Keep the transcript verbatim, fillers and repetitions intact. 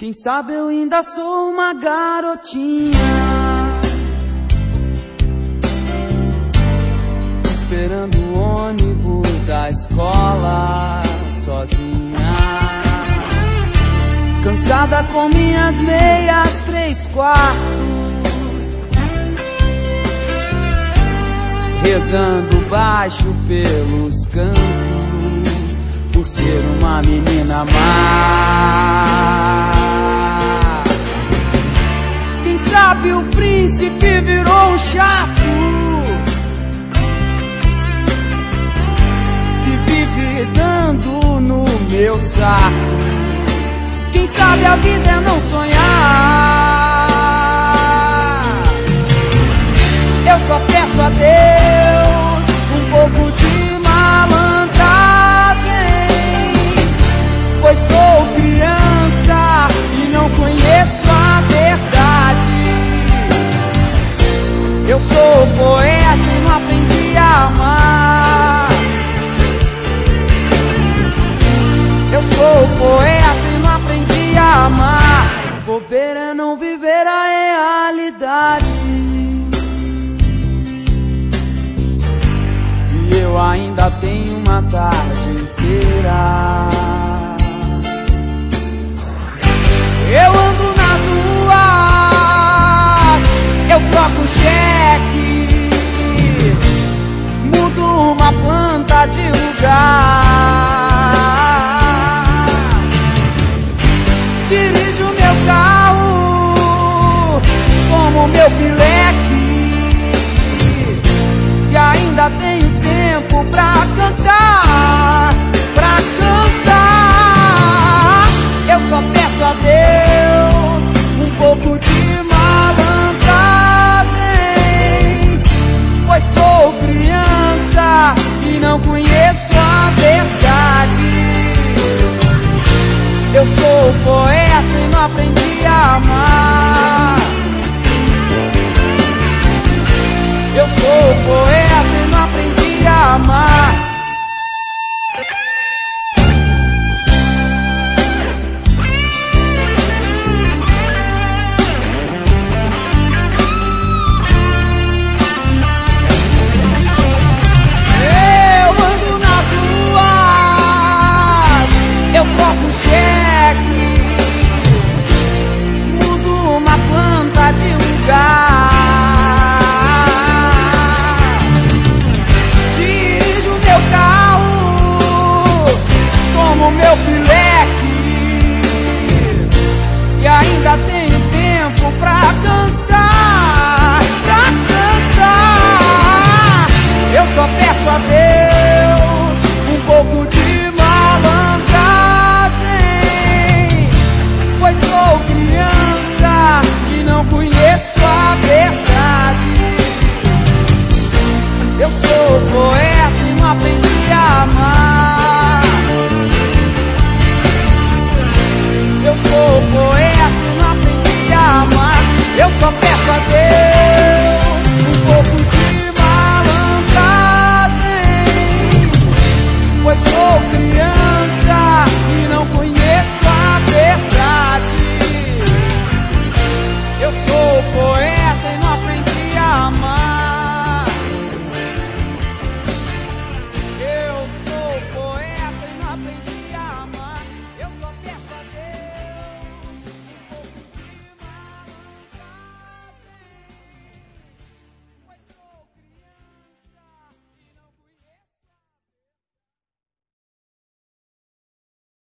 Quem sabe eu ainda sou uma garotinha, esperando o ônibus da escola sozinha, cansada com minhas meias três quartos, rezando baixo pelos cantos, por ser uma menina má. Quem sabe o príncipe virou um chato que vive dando no meu saco. Quem sabe a vida é não sonhar. Eu só peço a Deus um pouco de malandragem, pois sou criança e não conheço a verdade. Eu sou poeta e não aprendi a amar. Eu sou poeta e não aprendi a amar. Bobeira é não viver a realidade. E eu ainda tenho uma tarde inteira. Eu ando nas ruas, eu troco cheque, mudo uma planta de lugar, dirijo meu carro como meu pileque, e ainda tenho tempo pra cantar, pra cantar. Eu só peço a Deus um pouco de malandragem, pois sou criança e não conheço a verdade. Eu sou poeta e não aprendi a amar. Eu sou poeta